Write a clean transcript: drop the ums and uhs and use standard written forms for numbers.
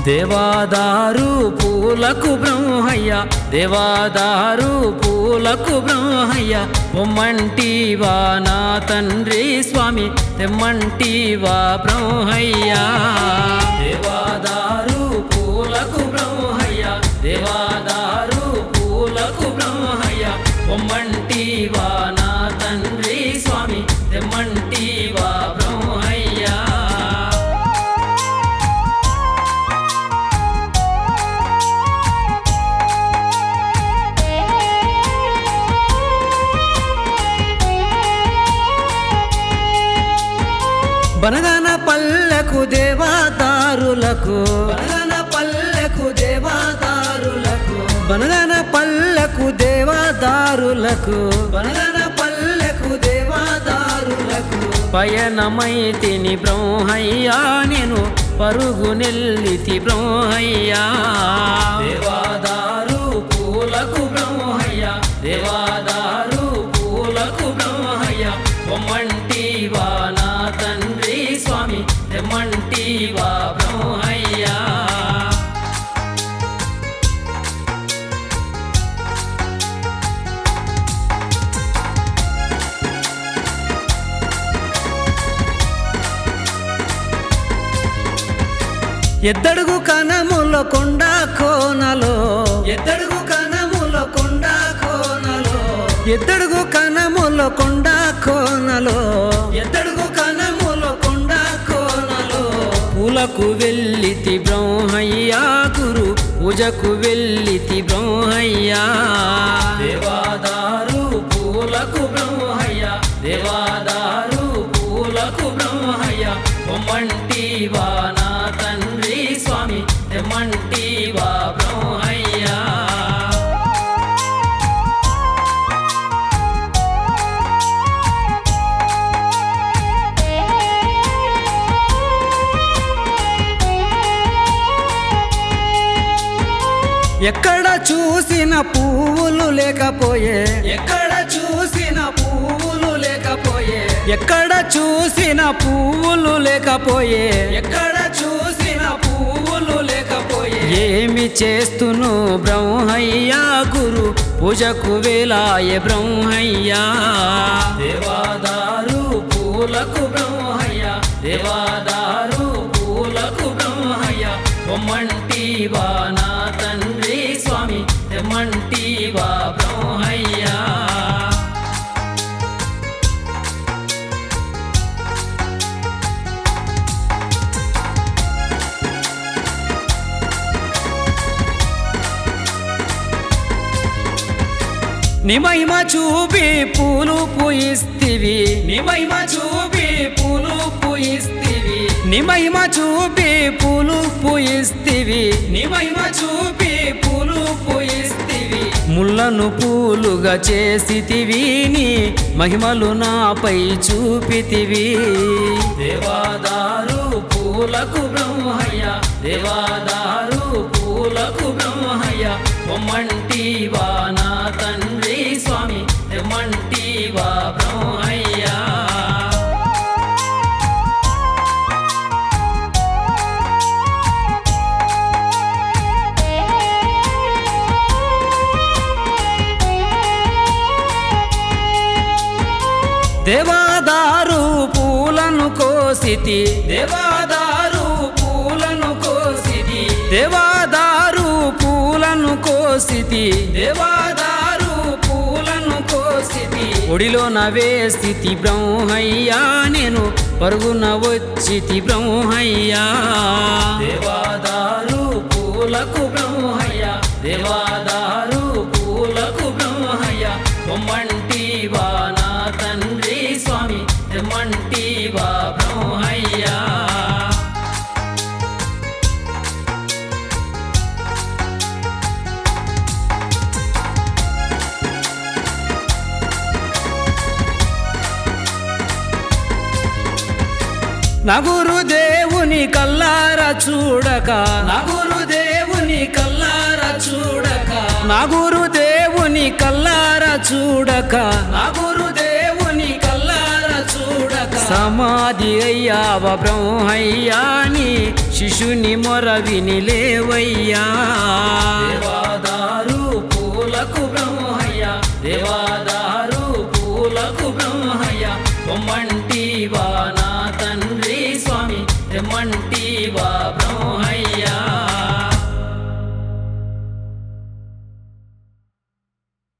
దేవాదారు పూలకు బ్రహ్మయ్య దేవాదారు పూలకు బ్రహ్మయ్య పొమ్మంటివా నా తండ్రి స్వామి తెమ్మంటివా బ్రహ్మయ్య దేవాదారు పూలకు బ్రహ్మయ్య దేవాదారు పూలకు బ్రహ్మయ్య పొమ్మంటివా నా తండ్రి స్వామి తెమ్మంటివా బ్రహ్మయ్య బనగన పల్లెకు దేవాదారులకు బనగన పల్లెకు దేవాదారులకు బనగన పల్లెకు దేవాదారులకు బనగన పల్లెకు దేవాదారులకు పయనమైతిని బ్రహ్మయ్యా నేను పరుగు నెల్లితి బ్రహ్మయ్యా దేవాదారు పూలకు బ్రహ్మయ్య దేవాదారు పూలకు బ్రహ్మయ్య పొమ్మంటివా నా తండ్రి స్వామి తెమ్మంటివా బ్రహ్మయ్య ఎద్దడుగు కనముల కొండ కోనలో ఎద్దడుగు కనముల కొండ కోనలో ఎద్దడుగు కనముల కొండ కోనలో ఎద్దడుగు కనముల కొండ కోనలో పూలకు వెళ్ళితి బ్రహ్మయ్యా గురు పూజకు వెళ్ళితి బ్రహ్మయ్యా దేవాదారు పూలకు బ్రహ్మయ్య దేవాదారు పూలకు బ్రహ్మయ్య పొమ్మంటివా నా తండ్రి స్వామి తెమ్మంటివా బ్రహ్మయ్య ఎక్కడ చూసిన పువ్వులు లేకపోయే ఎక్కడ చూసిన పువ్వులు లేకపోయే ఎక్కడ చూసిన పువ్వులు లేకపోయే ఎక్కడ చూసిన పువ్వులు లేకపోయే ఏమి చేస్తును బ్రహ్మయ్యా గురు పూజకు వేలాయే బ్రహ్మయ్యా దేవాదారు పూలకు బ్రహ్మయ్య దేవాదారు పూలకు బ్రహ్మయ్య పొమ్మంటివా నా తండ్రి స్వామి తెమ్మంటివా బ్రహ్మయ్య నీ మహిమ చూపి పూలు పూయిస్తివి నీ మహిమ చూపి పూలు పూయిస్తివి నీ మహిమ చూపి పూలు పూయిస్తివి నీ మహిమ చూపి పూలు పూయిస్తివి ముళ్ళను పూలుగా చేసితివి నీ మహిమలు నాపై చూపితివి దేవాదారు పూలకు బ్రహ్మయ్య దేవాదారు పూలకు బ్రహ్మయ్య పొమ్మంటివా నా తండ్రి స్వామి తెమ్మంటివా బ్రహ్మయ్య దేవాదారు పూలను కోసితి దేవాదారు పూలను కోసితి దేవాదారు పూలను కోసితి దేవాదారు పూలను కోసితి ఒడిలోన వేసితి బ్రహ్మయ్యా నేను పరుగున వచ్చితి బ్రహ్మయ్యా దేవాదారు పూలకు బ్రహ్మయ్య దేవాదారు పూలకు బ్రహ్మయ్య పొమ్మంటివా నా తండ్రి స్వామి తెమ్మంటివా బ్రహ్మయ్య నా గురుదేవుని కల్లారా చూడక నా గురుదేవుని కల్లారా చూడక నా గురుదేవుని కల్లారా చూడక నా గురుదేవుని కల్లారా చూడక సమాధి అయ్యావ బ్రహ్మయ్యాని శిశుని మొర విని లేవయ్యా దేవాదారు పూలకు బ్రహ్మయ్య దేవాదారు పూలకు బ్రహ్మయ్య పొమ్మంటివా నా తండ్రి స్వామి తెమ్మంటివా